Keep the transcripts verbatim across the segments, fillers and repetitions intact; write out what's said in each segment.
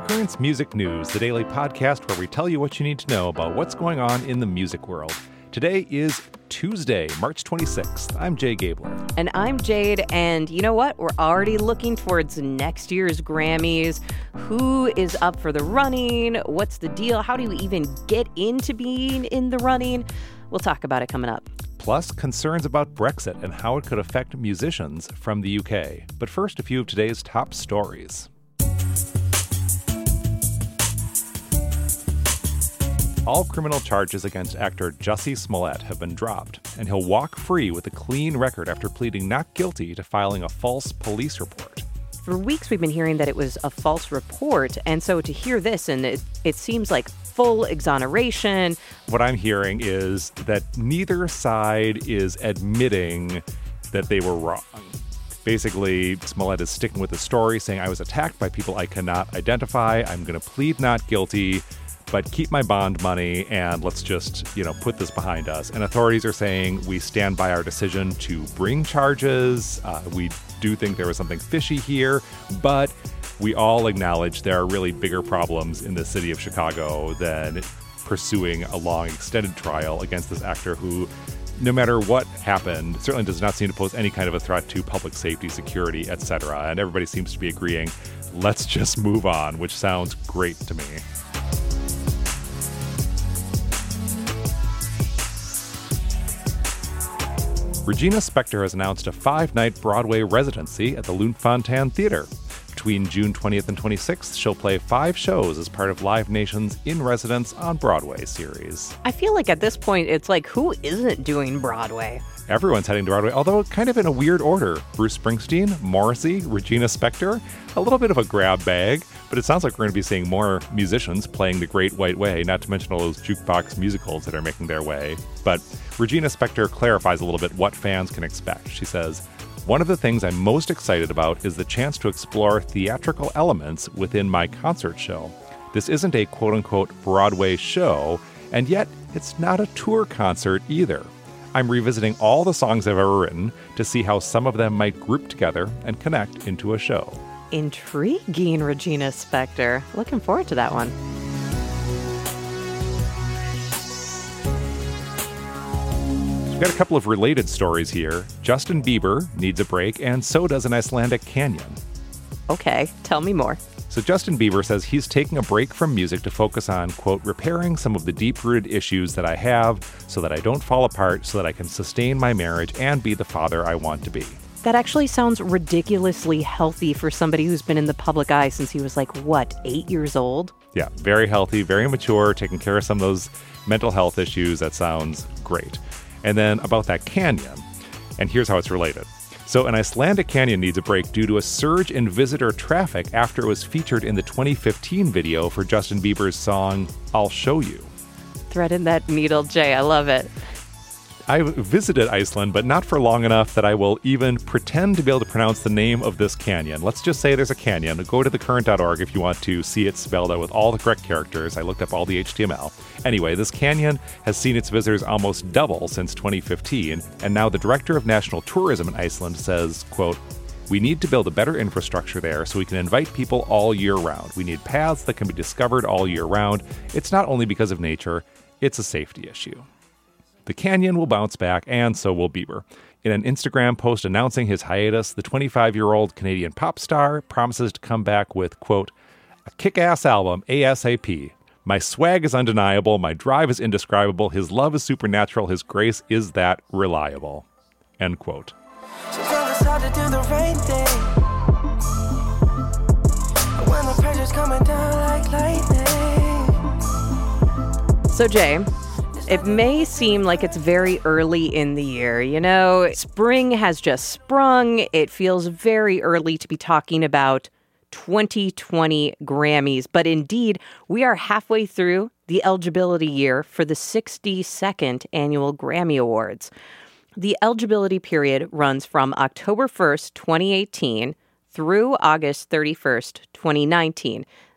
Currents Music News, the daily podcast where we tell you what you need to know about what's going on in the music world. Today is Tuesday, March twenty-sixth. I'm Jay Gabler. And I'm Jade, and you know what? We're already looking towards next year's Grammys. Who is up for the running? What's the deal? How do you even get into being in the running? We'll talk about it coming up. Plus, concerns about Brexit and how it could affect musicians from the U K. But first, a few of today's top stories. All criminal charges against actor Jussie Smollett have been dropped, and he'll walk free with a clean record after pleading not guilty to filing a false police report. For weeks, we've been hearing that it was a false report, and so to hear this, and it, it seems like full exoneration. What I'm hearing is that neither side is admitting that they were wrong. Basically, Smollett is sticking with the story, saying, I was attacked by people I cannot identify. I'm going to plead not guilty, but keep my bond money and let's just, you know, put this behind us. And authorities are saying we stand by our decision to bring charges. Uh, we do think there was something fishy here, but we all acknowledge there are really bigger problems in the city of Chicago than pursuing a long extended trial against this actor who, no matter what happened, certainly does not seem to pose any kind of a threat to public safety, security, et cetera. And everybody seems to be agreeing, let's just move on, which sounds great to me. Regina Spektor has announced a five-night Broadway residency at the Lunt-Fontanne Theater. Between June twentieth and twenty-sixth, she'll play five shows as part of Live Nation's In Residence on Broadway series. I feel like at this point, it's like, who isn't doing Broadway? Everyone's heading to Broadway, although kind of in a weird order. Bruce Springsteen, Morrissey, Regina Spektor, a little bit of a grab bag, but it sounds like we're going to be seeing more musicians playing The Great White Way, not to mention all those jukebox musicals that are making their way. But Regina Spektor clarifies a little bit what fans can expect. She says, one of the things I'm most excited about is the chance to explore theatrical elements within my concert show. This isn't a quote-unquote Broadway show, and yet it's not a tour concert either. I'm revisiting all the songs I've ever written to see how some of them might group together and connect into a show. Intriguing, Regina Spektor. Looking forward to that one. We've got a couple of related stories here. Justin Bieber needs a break, and so does an Icelandic canyon. Okay, tell me more. So Justin Bieber says he's taking a break from music to focus on, quote, repairing some of the deep-rooted issues that I have so that I don't fall apart, so that I can sustain my marriage and be the father I want to be. That actually sounds ridiculously healthy for somebody who's been in the public eye since he was like, what, eight years old? Yeah, very healthy, very mature, taking care of some of those mental health issues. That sounds great. And then about that canyon, and here's how it's related. So an Icelandic canyon needs a break due to a surge in visitor traffic after it was featured in the twenty fifteen video for Justin Bieber's song, I'll Show You. Threading that needle, Jay. I love it. I visited Iceland, but not for long enough that I will even pretend to be able to pronounce the name of this canyon. Let's just say there's a canyon. Go to the current dot org if you want to see it spelled out with all the correct characters. I looked up all the H T M L. Anyway, this canyon has seen its visitors almost double since twenty fifteen, and now the director of national tourism in Iceland says, quote, we need to build a better infrastructure there so we can invite people all year round. We need paths that can be discovered all year round. It's not only because of nature, it's a safety issue. The canyon will bounce back, and so will Bieber. In an Instagram post announcing his hiatus, the twenty-five-year-old Canadian pop star promises to come back with, quote, a kick-ass album ASAP. My swag is undeniable, my drive is indescribable, his love is supernatural, his grace is that reliable. End quote. So, Jay, it may seem like it's very early in the year. You know, spring has just sprung. It feels very early to be talking about twenty twenty Grammys. But indeed, we are halfway through the eligibility year for the sixty-second Annual Grammy Awards. The eligibility period runs from October first, twenty eighteen through August thirty-first, twenty nineteen.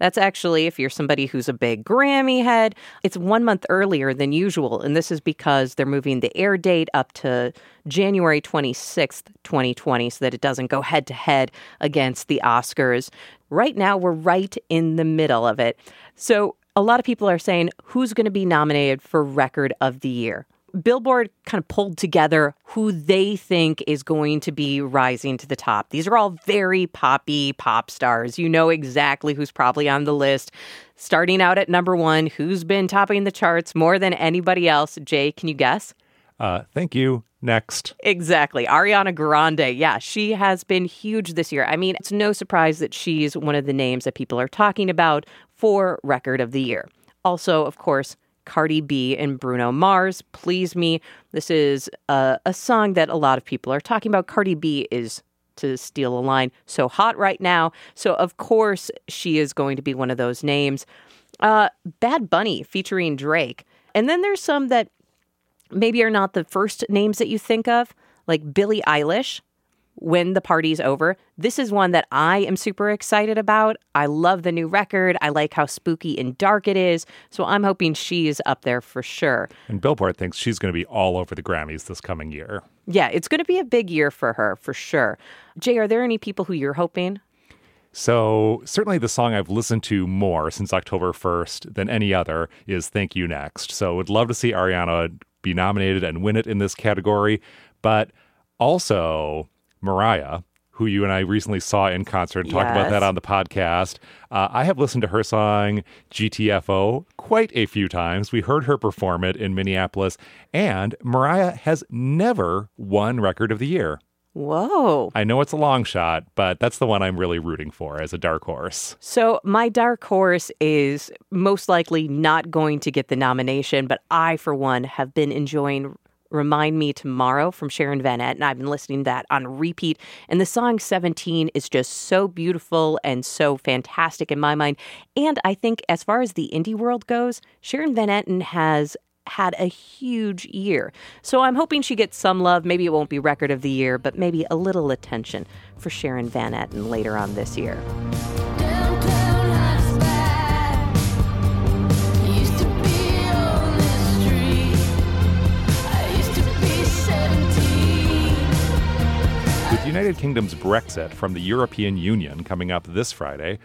That's actually, if you're somebody who's a big Grammy head, it's one month earlier than usual. And this is because they're moving the air date up to January twenty-sixth, twenty twenty, so that it doesn't go head to head against the Oscars. Right now, we're right in the middle of it. So a lot of people are saying, who's going to be nominated for Record of the Year? Billboard kind of pulled together who they think is going to be rising to the top. These are all very poppy pop stars. You know exactly who's probably on the list. Starting out at number one, who's been topping the charts more than anybody else? Jay, can you guess? Uh, thank you. Next. Exactly. Ariana Grande. Yeah, she has been huge this year. I mean, it's no surprise that she's one of the names that people are talking about for Record of the Year. Also, of course, Cardi B and Bruno Mars, Please Me. This is a, a song that a lot of people are talking about. Cardi B is, to steal a line, so hot right now. So, of course, she is going to be one of those names. Uh, Bad Bunny featuring Drake. And then there's some that maybe are not the first names that you think of, like Billie Eilish, When the Party's Over. This is one that I am super excited about. I love the new record. I like how spooky and dark it is. So I'm hoping she is up there for sure. And Billboard thinks she's going to be all over the Grammys this coming year. Yeah, it's going to be a big year for her, for sure. Jay, are there any people who you're hoping? So certainly the song I've listened to more since October first than any other is Thank You Next. So would love to see Ariana be nominated and win it in this category. But also Mariah, who you and I recently saw in concert and talked Yes. about that on the podcast. Uh, I have listened to her song G T F O quite a few times. We heard her perform it in Minneapolis, and Mariah has never won Record of the Year. Whoa. I know it's a long shot, but that's the one I'm really rooting for as a dark horse. So my dark horse is most likely not going to get the nomination, but I, for one, have been enjoying Remind Me Tomorrow from Sharon Van Etten. I've been listening to that on repeat. And the song seventeen is just so beautiful and so fantastic in my mind. And I think as far as the indie world goes, Sharon Van Etten has had a huge year. So I'm hoping she gets some love. Maybe it won't be Record of the Year, but maybe a little attention for Sharon Van Etten later on this year. With United Kingdom's Brexit from the European Union coming up this Friday,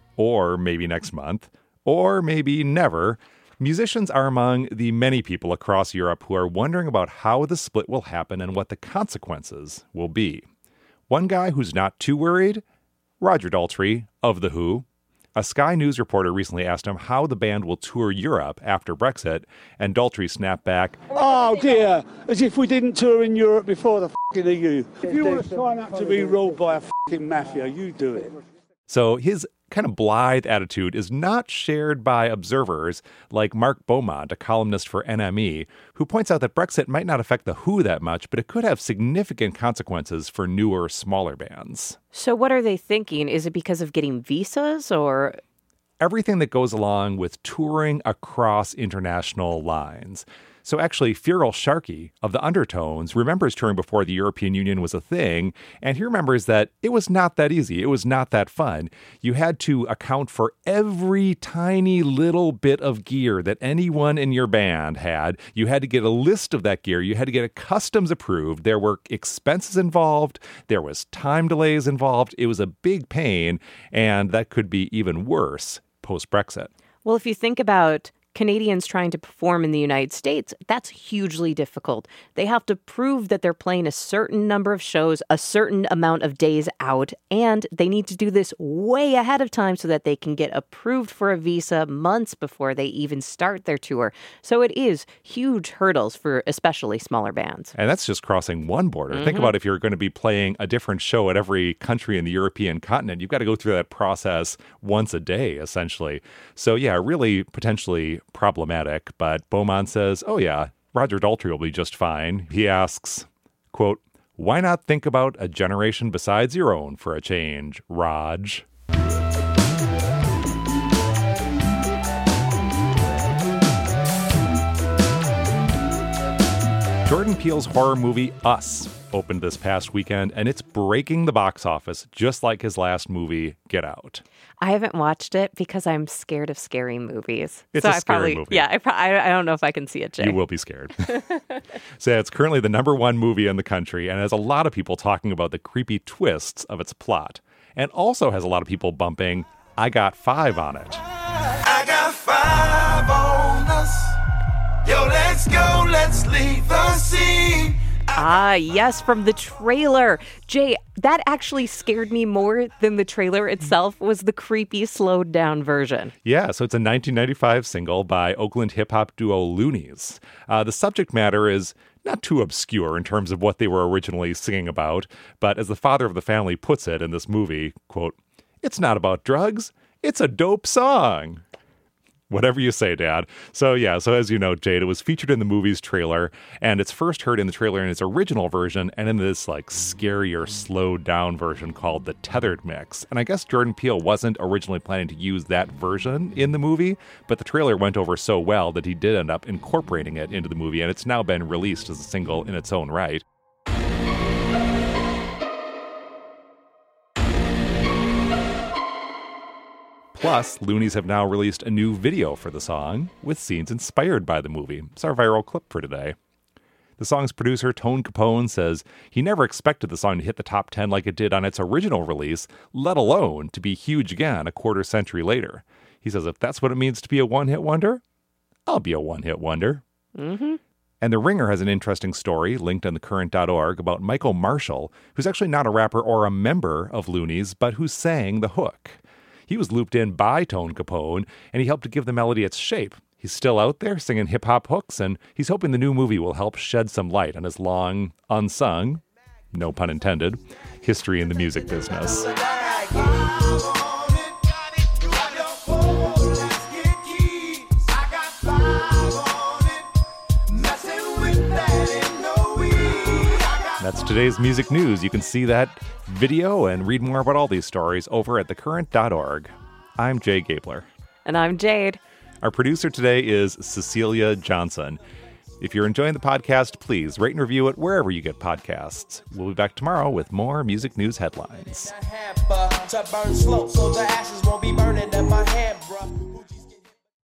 or maybe next month, or maybe never, musicians are among the many people across Europe who are wondering about how the split will happen and what the consequences will be. One guy who's not too worried? Roger Daltrey of The Who. A Sky News reporter recently asked him how the band will tour Europe after Brexit, and Daltrey snapped back, "Oh dear, as if we didn't tour in Europe before the f***ing E U. If you want to sign up to be ruled by a f***ing mafia, you do it." So his kind of blithe attitude is not shared by observers like Mark Beaumont, a columnist for N M E, who points out that Brexit might not affect The Who that much, but it could have significant consequences for newer, smaller bands. So what are they thinking? Is it because of getting visas or... Everything that goes along with touring across international lines. So actually, Feral Sharkey of the Undertones remembers touring before the European Union was a thing, and he remembers that it was not that easy. It was not that fun. You had to account for every tiny little bit of gear that anyone in your band had. You had to get a list of that gear. You had to get it customs approved. There were expenses involved. There was time delays involved. It was a big pain, and that could be even worse post-Brexit. Well, if you think about Canadians trying to perform in the United States, that's hugely difficult. They have to prove that they're playing a certain number of shows, a certain amount of days out, and they need to do this way ahead of time so that they can get approved for a visa months before they even start their tour. So it is huge hurdles for especially smaller bands. And that's just crossing one border. Mm-hmm. Think about if you're going to be playing a different show at every country in the European continent. You've got to go through that process once a day, essentially. So yeah, really potentially problematic, but Beaumont says, oh yeah, Roger Daltrey will be just fine. He asks, quote, "Why not think about a generation besides your own for a change, Raj?" Jordan Peele's horror movie Us opened this past weekend, and it's breaking the box office just like his last movie, Get Out. I haven't watched it because I'm scared of scary movies. It's so a I scary probably, movie. Yeah, I, pro- I, I don't know if I can see it, Jay. You will be scared. So yeah, it's currently the number one movie in the country and has a lot of people talking about the creepy twists of its plot. And also has a lot of people bumping, I got five on it. I got five on us. Yo, let's go, let's leave the scene. Ah, yes, from the trailer. Jay, that actually scared me more than the trailer itself was the creepy, slowed down version. Yeah, so it's a nineteen ninety-five single by Oakland hip-hop duo Loonies. Uh, the subject matter is not too obscure in terms of what they were originally singing about, but as the father of the family puts it in this movie, quote, "It's not about drugs, it's a dope song." Whatever you say, Dad. So yeah, so as you know, Jade, it was featured in the movie's trailer, and it's first heard in the trailer in its original version and in this like scarier, slowed down version called the Tethered Mix. And I guess Jordan Peele wasn't originally planning to use that version in the movie, but the trailer went over so well that he did end up incorporating it into the movie, and it's now been released as a single in its own right. Plus, Loonies have now released a new video for the song with scenes inspired by the movie. It's our viral clip for today. The song's producer, Tone Capone, says he never expected the song to hit the top ten like it did on its original release, let alone to be huge again a quarter century later. He says if that's what it means to be a one-hit wonder, I'll be a one-hit wonder. Mm-hmm. And The Ringer has an interesting story linked on the current dot org about Michael Marshall, who's actually not a rapper or a member of Loonies, but who sang the hook. He was looped in by Tone Capone, and he helped to give the melody its shape. He's still out there singing hip-hop hooks, and he's hoping the new movie will help shed some light on his long, unsung, no pun intended, history in the music business. That's today's music news. You can see that video and read more about all these stories over at the current dot org. I'm Jay Gabler. And I'm Jade. Our producer today is Cecilia Johnson. If you're enjoying the podcast, please rate and review it wherever you get podcasts. We'll be back tomorrow with more music news headlines. To burn slow so the ashes won't be burning in my hand, bruh.